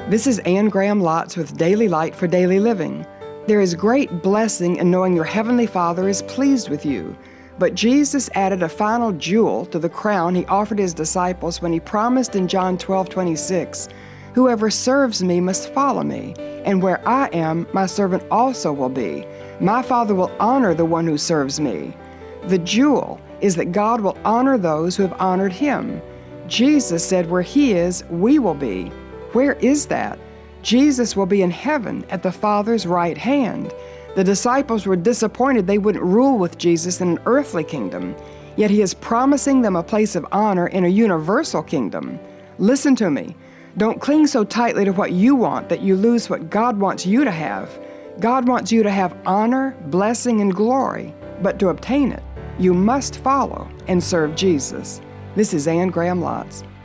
This is Anne Graham Lotz with Daily Light for Daily Living. There is great blessing in knowing your Heavenly Father is pleased with you. But Jesus added a final jewel to the crown He offered His disciples when He promised in John 12:26, "Whoever serves me must follow me, and where I am, my servant also will be. My Father will honor the one who serves me." The jewel is that God will honor those who have honored Him. Jesus said where He is, we will be. Where is that? Jesus will be in heaven at the Father's right hand. The disciples were disappointed they wouldn't rule with Jesus in an earthly kingdom, yet He is promising them a place of honor in a universal kingdom. Listen to me. Don't cling so tightly to what you want that you lose what God wants you to have. God wants you to have honor, blessing, and glory, but to obtain it, you must follow and serve Jesus. This is Anne Graham Lotz.